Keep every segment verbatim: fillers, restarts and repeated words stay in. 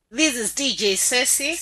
This is D J Ceci.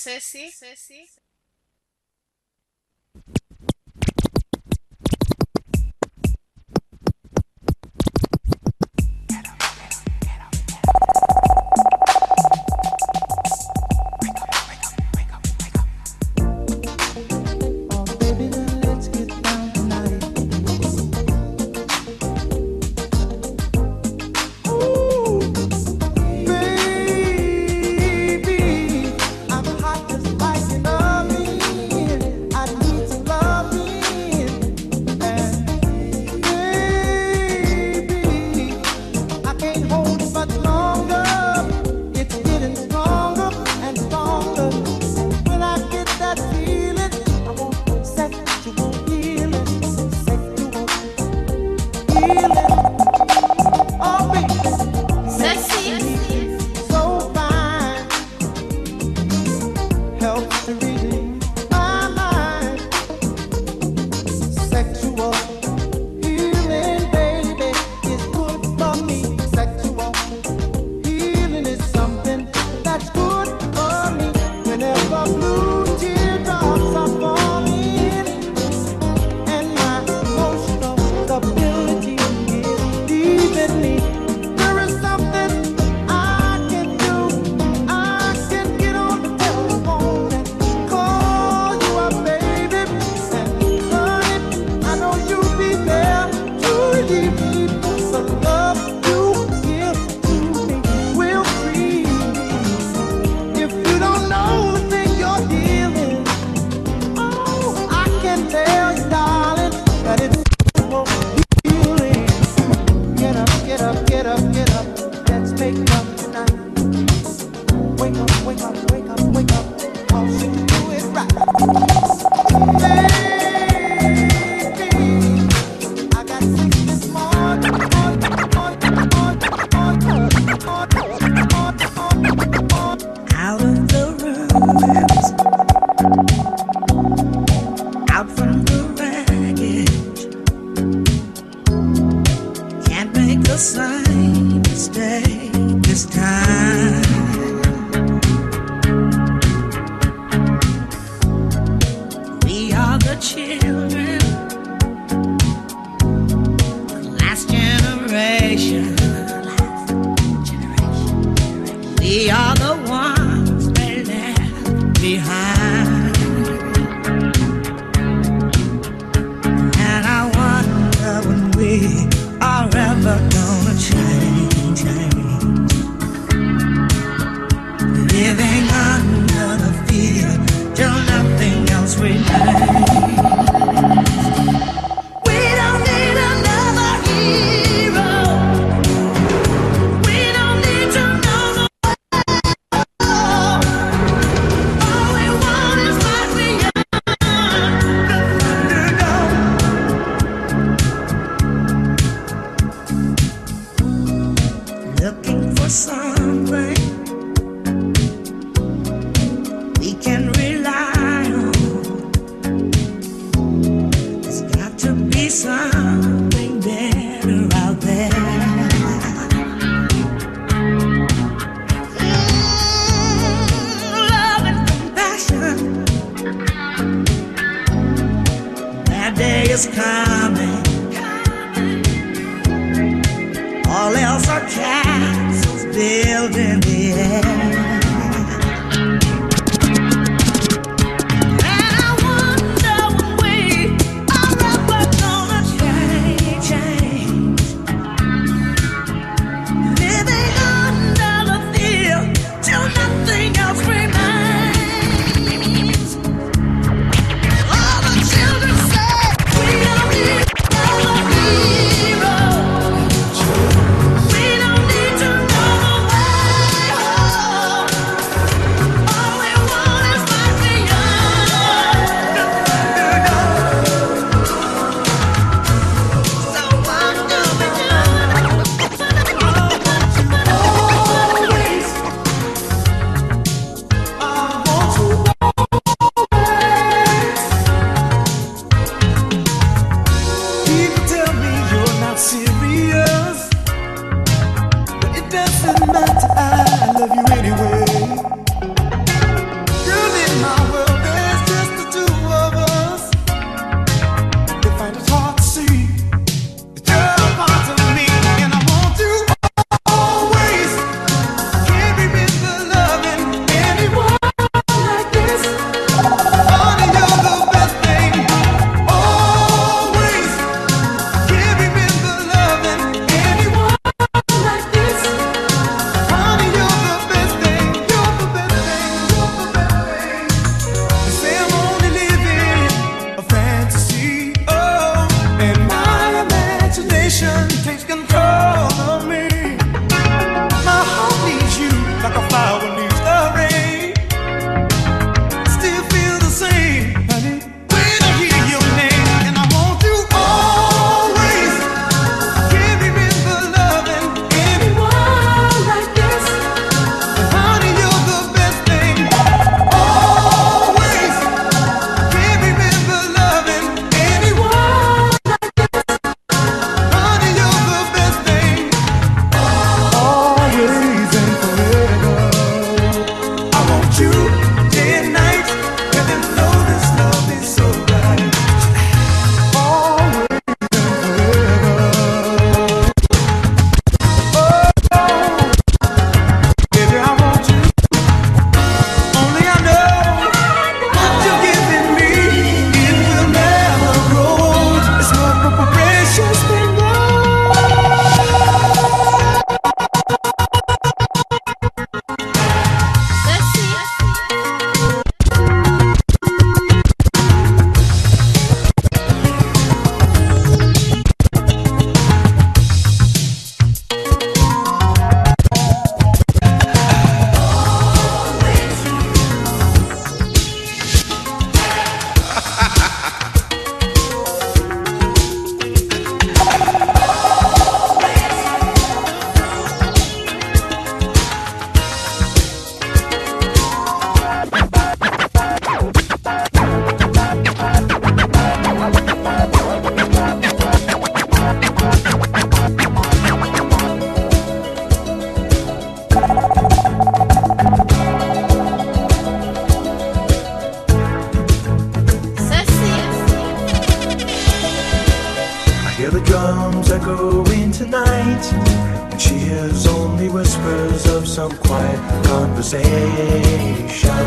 some quiet conversation.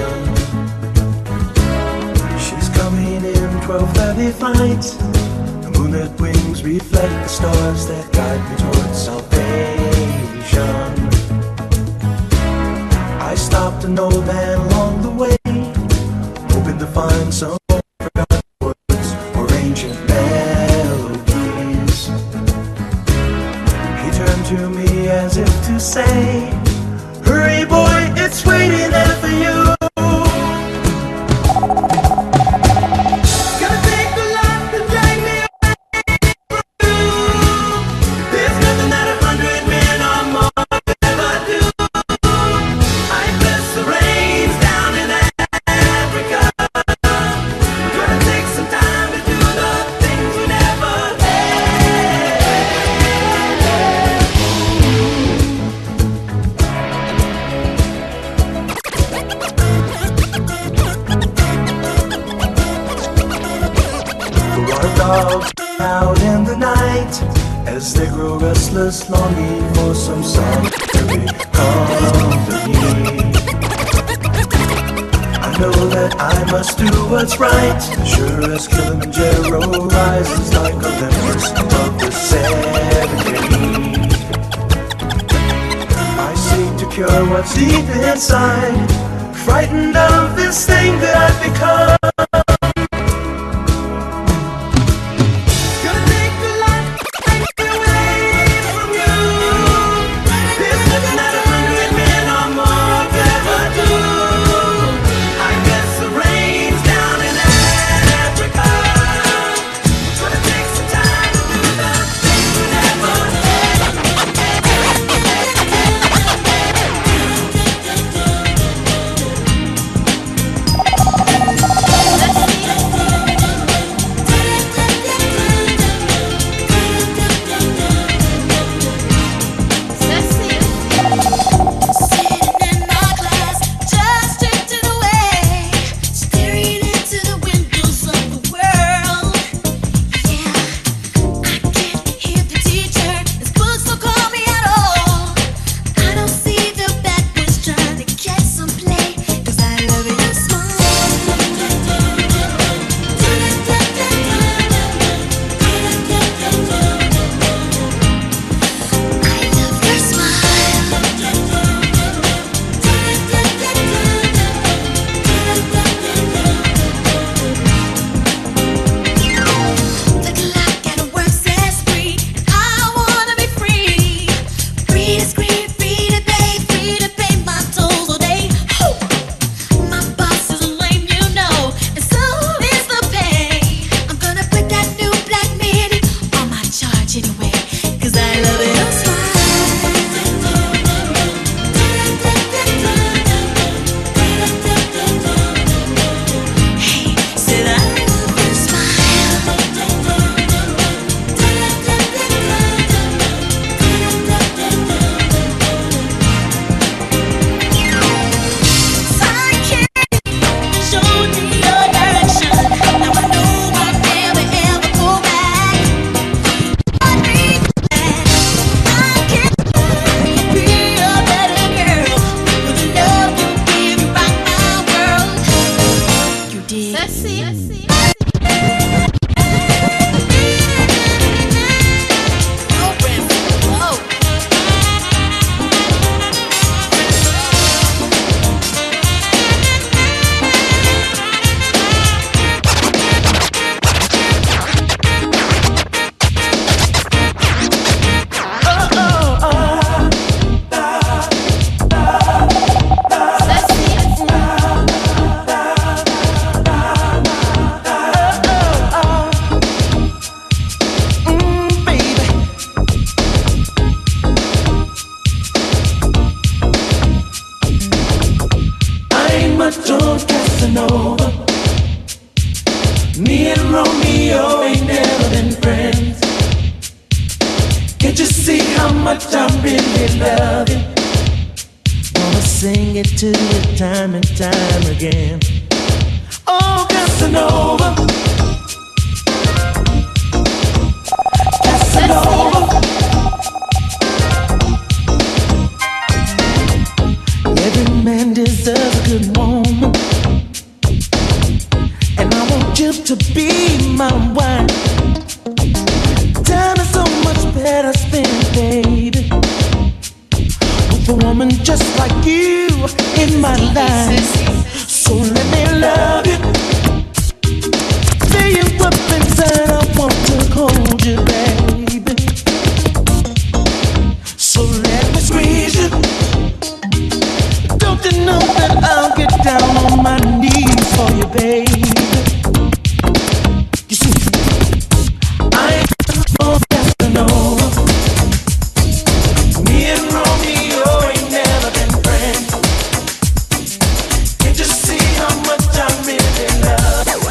She's coming in twelve thirty flight. The moonlit wings reflect the stars that guide me towards salvation. I stopped an old man along the way, hoping to find some forgotten words or ancient melodies. He turned to me as if to say, hurry boy, it's waiting there for you. Out in the night, as they grow restless, longing for some solitary company. I know that I must do what's right, sure as Kilimanjaro rises like Olympus above the seventy. I seek to cure what's deep inside, frightened of this thing that I've become. Time and time again. Oh, Casanova, Casanova. good woman, and I want you to be my wife. Time is so much better spent, baby, with a woman just like you in my life. So let me love you. Feel you up inside, I want to hold you, baby. So let me squeeze you. Don't you know that I'll get down on my knees for you, baby? You see, I ain't no Casanova. Me and Romeo ain't never been friends. Can't you see how much I really love you?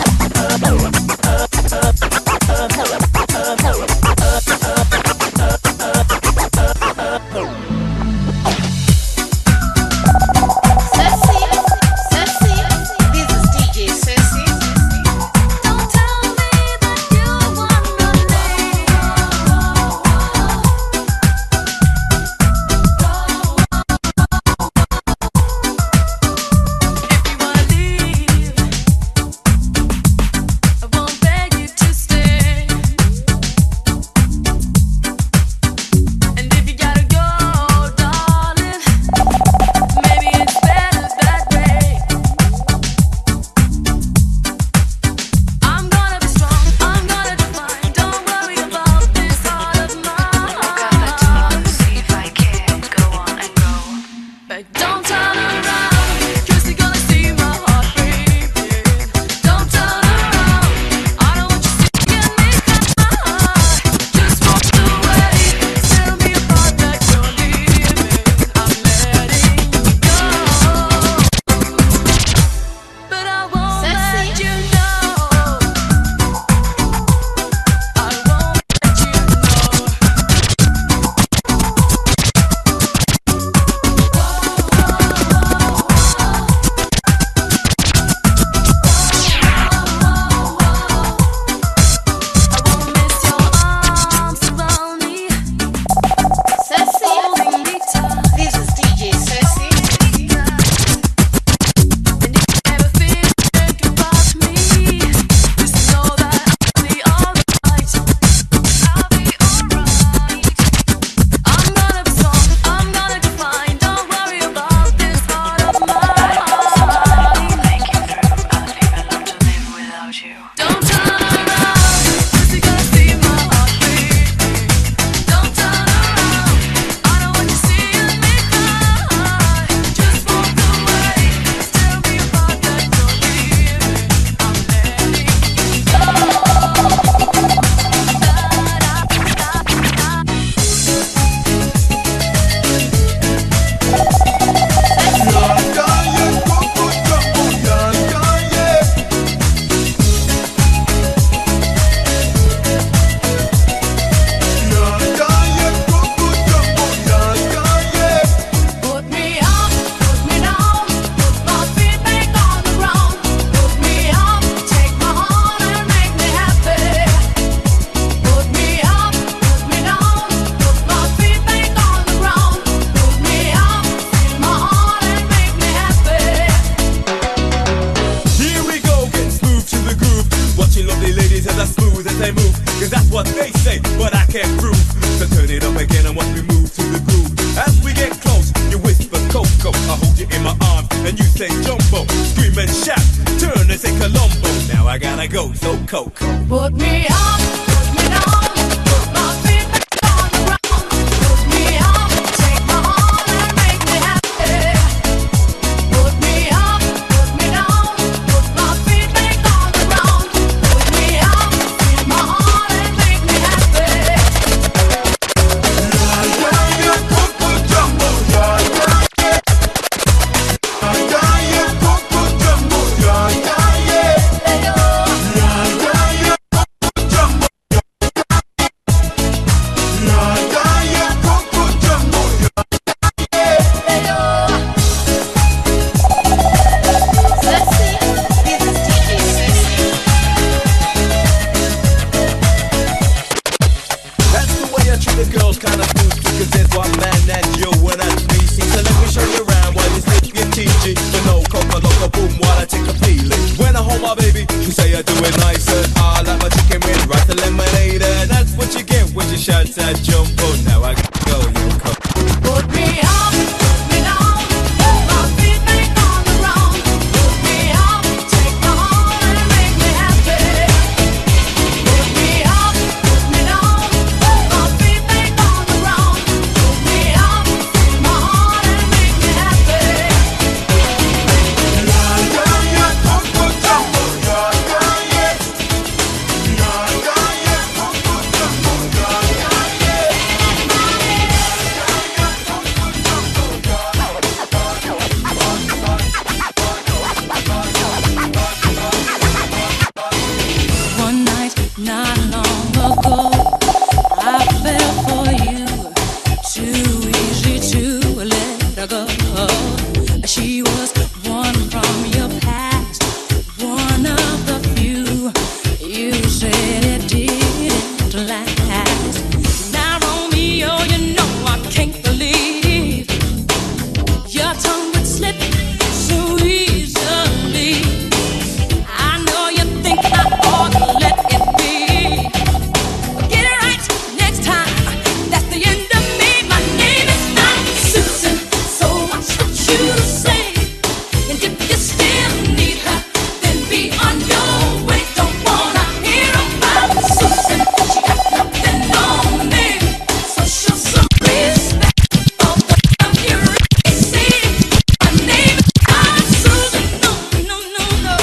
She was one from your past, one of the few. You said it didn't last. Now, Romeo, you know I can't believe your tongue would slip so easily. I know you think I ought to let it be. Get it right next time. That's the end of me. My name is not Susan. So much for you to say. And if you still need her, then be on your way. Don't wanna hear about Susan. She got nothing on me. So show some respect for what I'm hearing. See, my name is not Susan. No, no, no, no.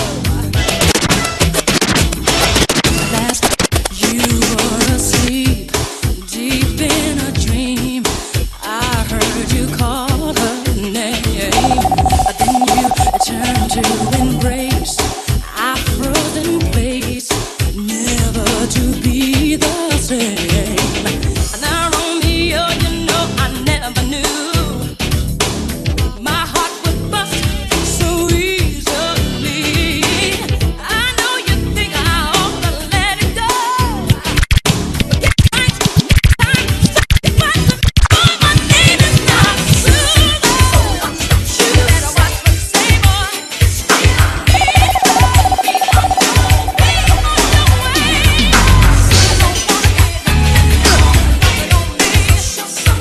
Last you were asleep, deep in a dream. I heard you call her name. Then you turned to embrace our frozen place, never to be the same. Now, Romeo, you know I never knew my heart would bust so easily. I know you think I ought to let it go. Get right time, sacrifice it. Oh, my name is not Susan. You better watch what you say, boy. Still need her. Be on your way, on your way. I don't wanna hear nothing on me. Show some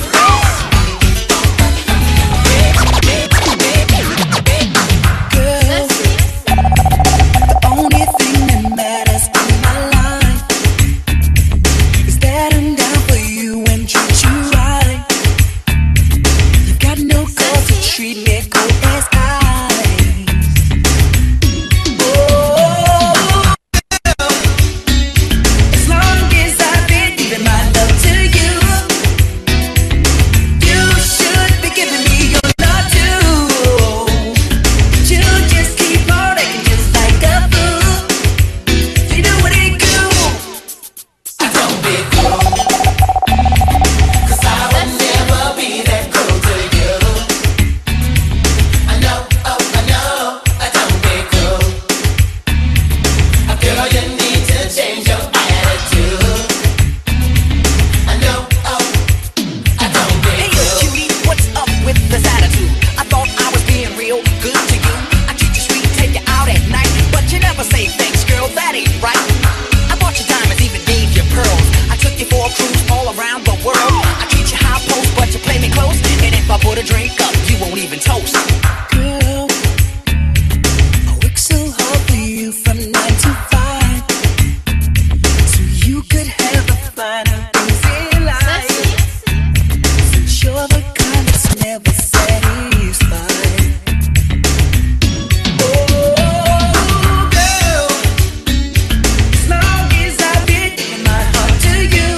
Girl, the only thing that matters in my life is that I'm down for you and treat you right. You got no cause to treat me cold as ice. Oh, as long as I've been giving my love to you, you should be giving me your love too. You just keep on acting just like a fool. You know what it do? I don't be cool, 'cause I will never be that cool to you. I know, oh, I know, I don't be cool. Girl, you need to change your attitude. I know, oh, I don't be Hey, cool. cutie, what's up with this attitude? I thought I was being real good to you. I treat you sweet, take you out at night, but you never say thanks, girl. That ain't right. I bought you diamonds, even gave you pearls. I took you for a cruise all around the world. I treat you high post, but you play me close. And if I put a drink up, you won't even toast. Girl, I work so hard for you from nine to five, so you could have the finer things in life. Since you're the kind that's never satisfied. Oh, girl, as long as I've been giving my heart to you,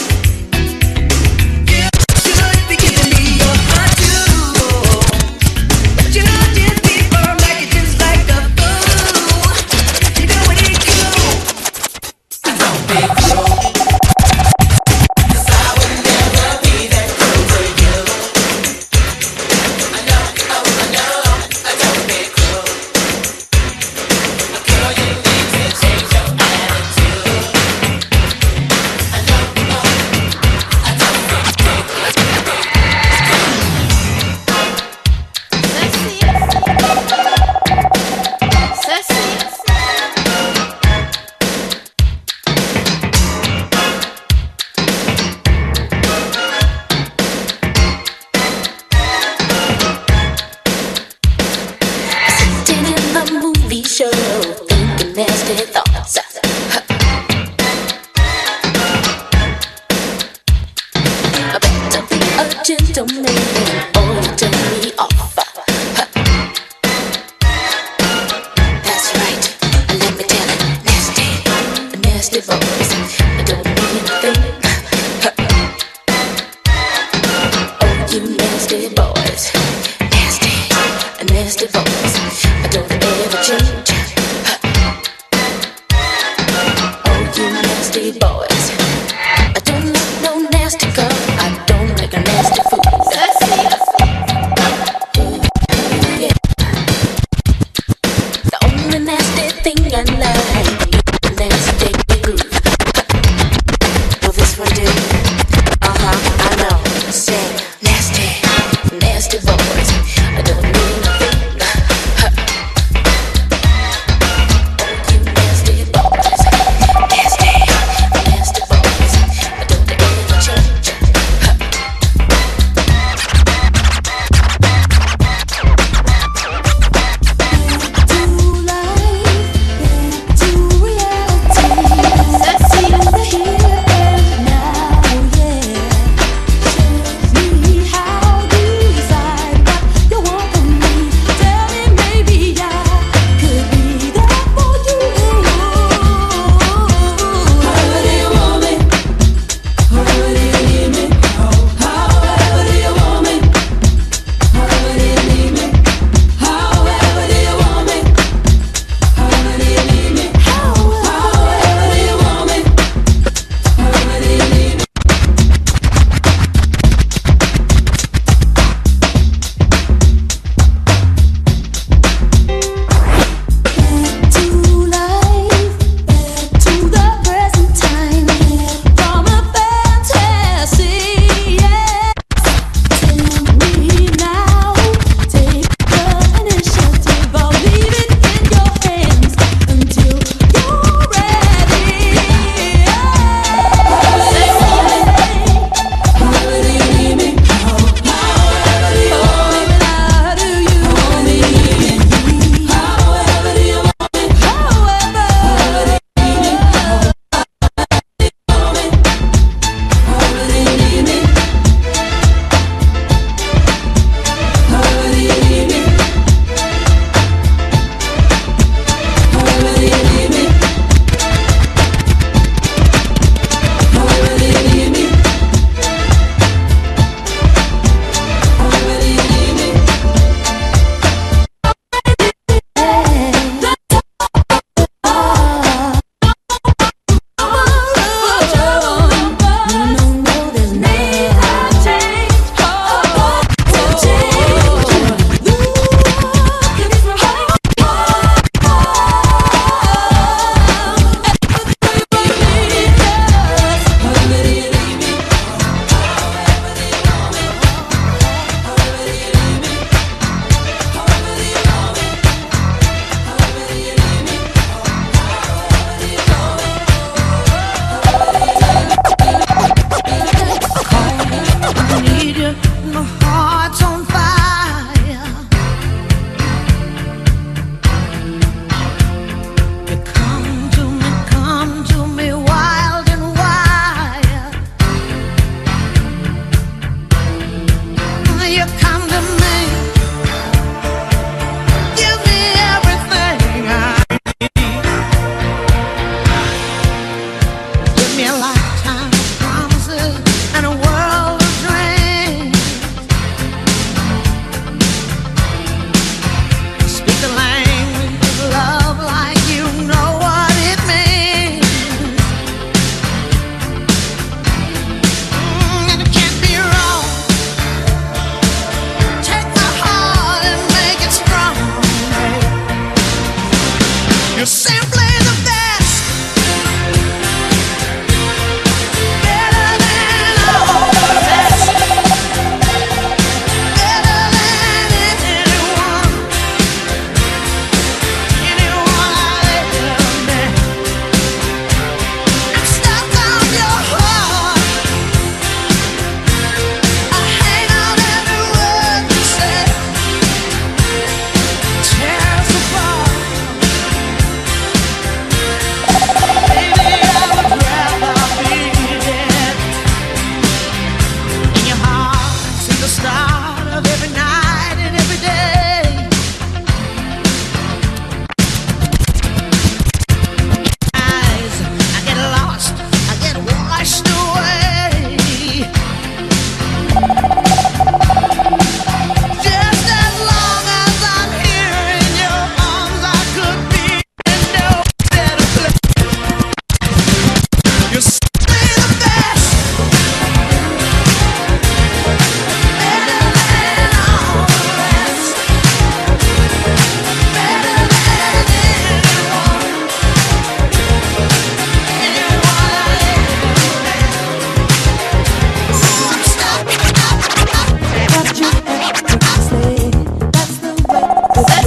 you should be giving me your heart too. You just keep on acting just like a fool. You know what it do? I don't be cool, 'cause I would never be that cool to you. I know, oh, I know, I don't be cool. Girl, you need to change your attitude. I know, oh, I don't be Sitting in the movie show, thinking nasty thoughts. I better be a gentleman, or you turn me off. That's right, let me tell it, nasty, nasty boys. I don't mean a thing. Oh, you nasty boys, nasty, nasty boys. I don't ever change. Oh, you nasty boys. I don't like no nasty girl. I don't like a nasty fool. Yeah.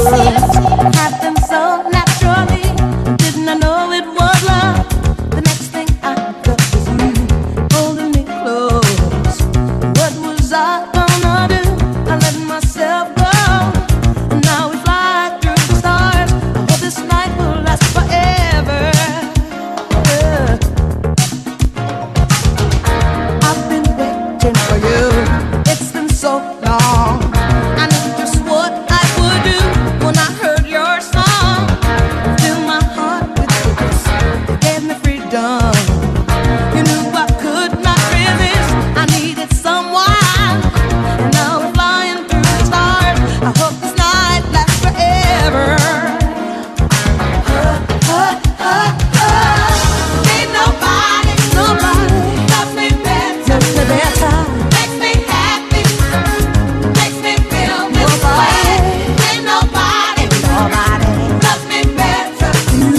happened so naturally. Didn't I know it was love? The next thing I felt was you holding me close. What was I gonna do? I let myself go. Now we fly through the stars. I hope this night will last forever. Yeah. I've been waiting for you. It's been so long. I knew just what I would do when I heard your song. Fill my heart with your kiss. You gave me freedom. You knew I could not resist. I needed someone. And now we're flying through the stars. I hope this night lasts forever. Uh, uh, uh, uh. Ain't nobody, nobody loves me better. Loves me better. Makes me happy. Makes me feel this way. Ain't nobody, nobody loves me better.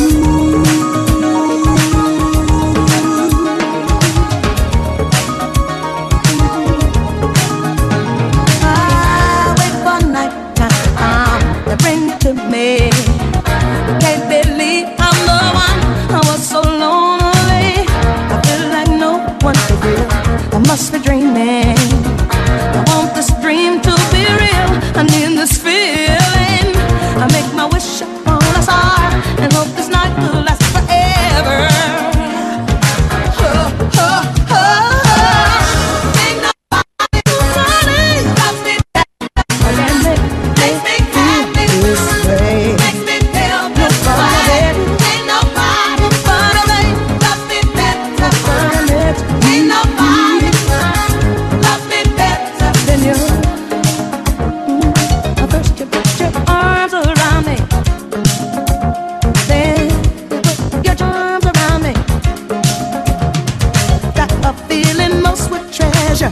I wait for nighttime to bring you to me. Can't believe I'm the one. I was so lonely. I feel like no one's for real. I must be dreaming. I want this dream to be real. I need this feeling. I make my wish upon a star and hope this night will last forever. Oh, oh, oh, oh. Ain't nobody, nobody loves me better. Makes me happy. This way. Makes me feel this way. Ain't nobody, nobody loves me better. Ain't nobody loves me better than you. First you put your arms around me, then you put your charms around me. Got a feeling most would treasure,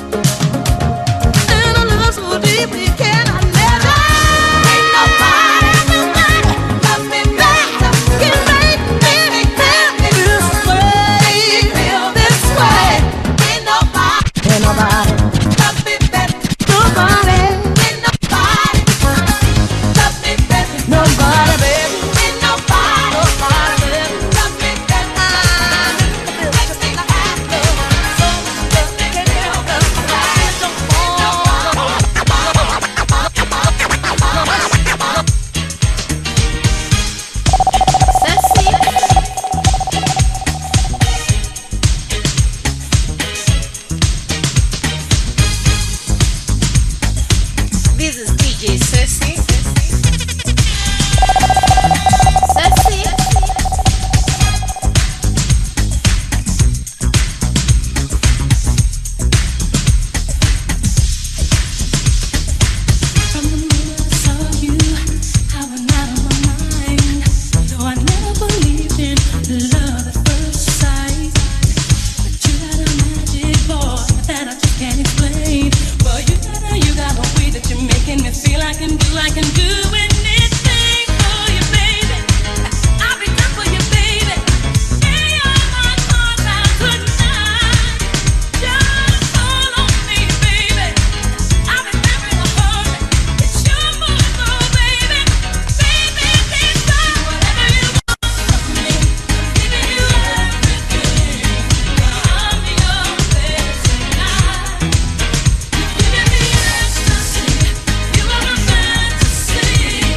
and a love so deep we cannot measure. Ain't nobody, nobody loves me better. You make me feel this way, feel this way. Ain't nobody, ain't nobody loves me better. Nobody. Ain't nobody loves me better. Nobody, baby. Ain't nobody, nobody loves me better. Makes me happy. So makes me feel the eyes don't fall. Sassy. This is D J Sassy. Sassy. From the moment I saw you, I went out of my mind. Though I never believed in love at first sight, but you got a magic boy that I just can't explain. Well, you got a, you got a way that you're making me feel I can do, I can do anything for you, baby. I'll be done for you, baby. Yeah, you're my heart out tonight. Just call on me, baby. I'll be there in a hurry. It's your move, baby. Baby, please do whatever you want from me. I'm giving you everything. I'm your baby tonight. You're giving me ecstasy. You are my fantasy.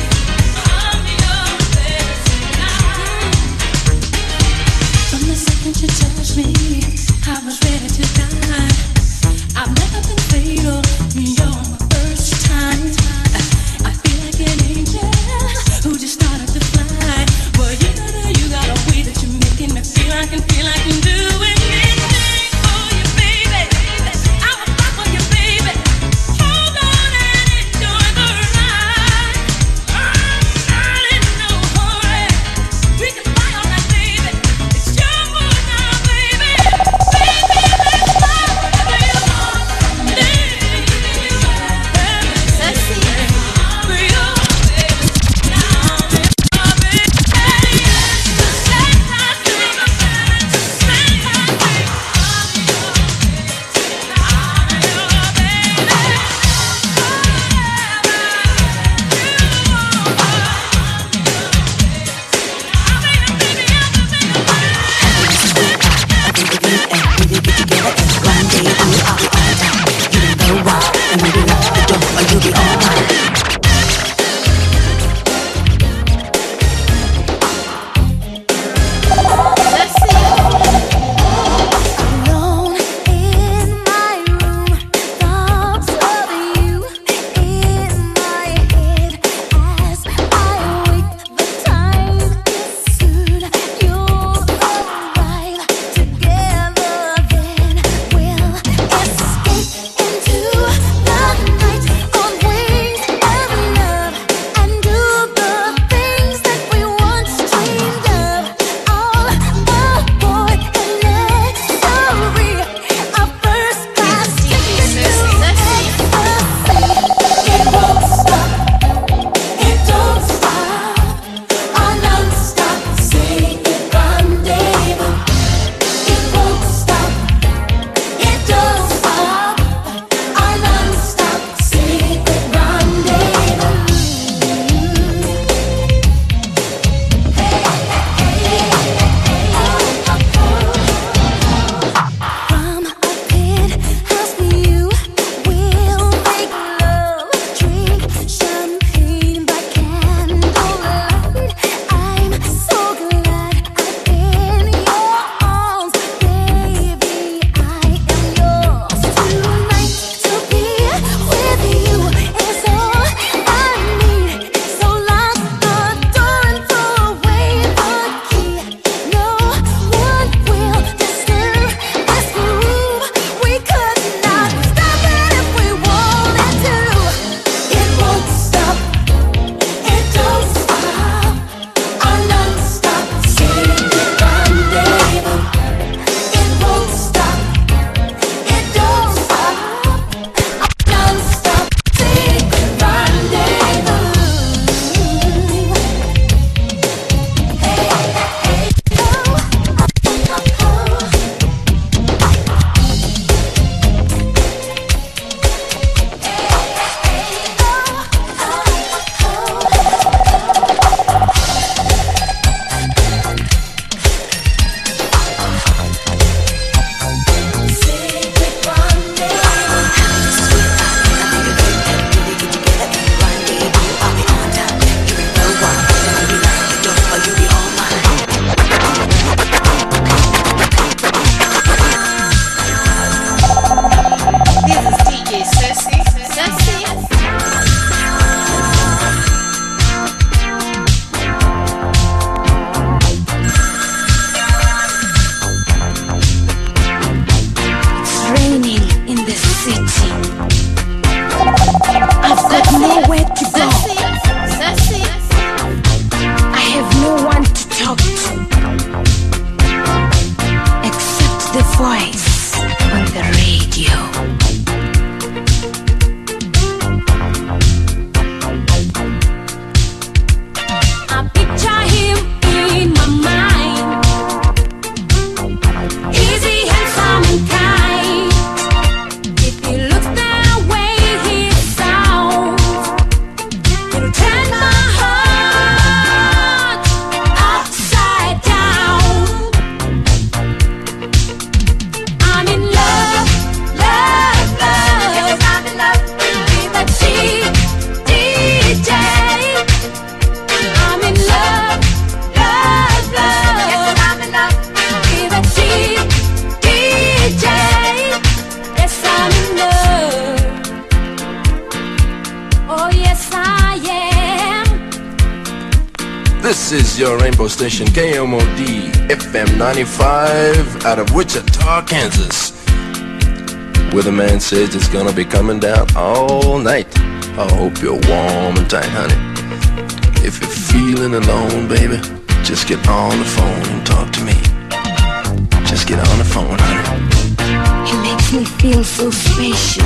This is your rainbow station, K M O D F M ninety-five, out of Wichita, Kansas, where the man says it's gonna be coming down all night. I hope you're warm and tight, honey. If you're feeling alone, baby, just get on the phone and talk to me. Just get on the phone, honey. He makes me feel so special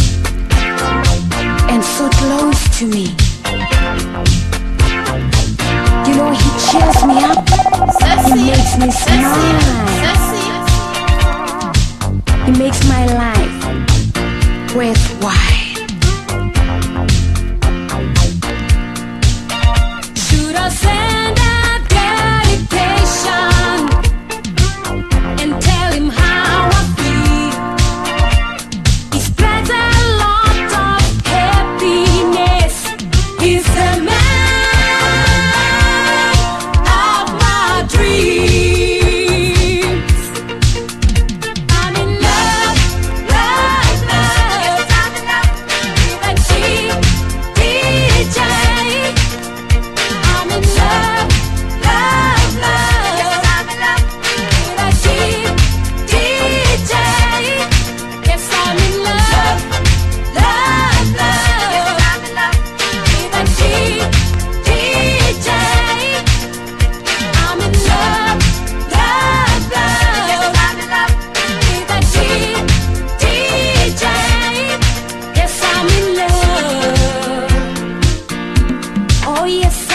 and so close to me. You know, he cheers me up. He makes me smile. He makes my life worthwhile. Should I send a dedication and tell him how I feel? He spreads a lot of happiness. He's the man of my dreams. I'm in love, love, love, with a cheap D J. I'm in love, love, love, with a cheap D J. Yes, I'm in love, love, love, with a cheap D J. I'm in love, love, love, with a cheap D J. Yes, I'm in love. Oh yes,